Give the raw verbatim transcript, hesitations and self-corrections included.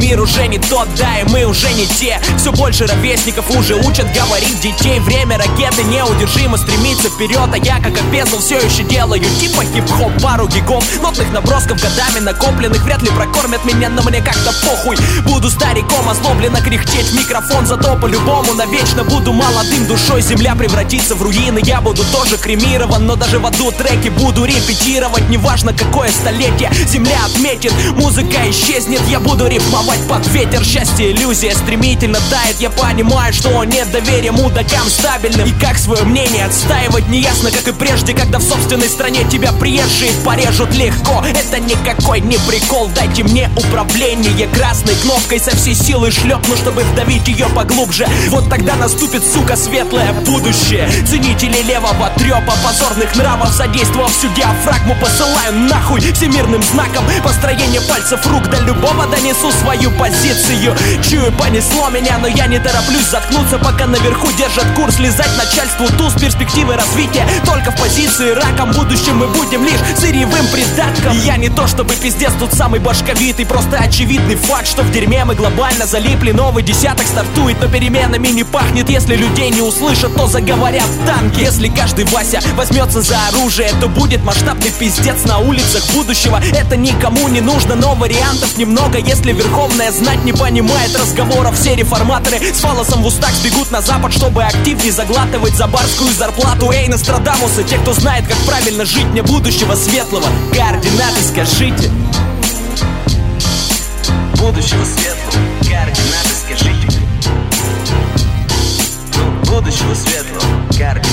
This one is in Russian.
мир уже не тот, да, и мы уже не те. Все больше ровесников уже учат говорить детей. Время ракеты неудержимо стремится вперед, а я, как обезал, все еще делаю типа хип-хоп. Пару гигов, нотных набросков, годами накопленных вряд ли прокормят меня, но мне как-то похуй. Буду стариком, озлобленно кряхтеть в микрофон, зато по-любому навечно буду молодым душой. Земля превратится в руины, я буду тоже кремирован, но даже в аду треки буду репетировать. Неважно какое столетие земля отметит, музыка исчезнет, я буду рифмовать под ветер. Счастье иллюзия стремительно тает, я понимаю, что нет доверия мудакам стабильным. И как свое мнение отстаивать неясно, как и прежде, когда в собственной стране тебя приезжие порежут легко. Это никакой не прикол, дайте мне управление красной кнопкой, со всей силы шлепну, чтобы вдавить ее поглубже. Вот тогда наступит, сука, светлое будущее. Ценители левого трепа, позорных нравов, задействовав всю диафрагму, посылаю нахуй всемирным знаком построение пальцев рук до любого донесу свою позицию. Чую, понесло меня, но я не тороплюсь заткнуться, пока наверху держат курс. Лизать начальству туз, перспективы развития только в позиции раком. В будущем мы будем лишь сырьевым придатком. И я не то чтобы пиздец тут самый башковитый, просто очевидный факт, что в дерьме мы глобально залипли. Новый десяток стартует, но переменами не пахнет. Если людей не услышат, то заговорят танки. Если каждый Вася возьмется за оружие, то будет масштабный пиздец на улицах будущего. Это никому не нужно, но вариантов немного. Если верховная знать не понимает разговоров, все реформаторы с фалосом в устах сбегут на запад, чтобы активнее заглатывать за барскую зарплату. Эй, Нострадамусы, те, кто знает, как правильно жить, мне будущего светлого координаты скажите. Будущего светлого координаты скажите. Будущего светлого координаты.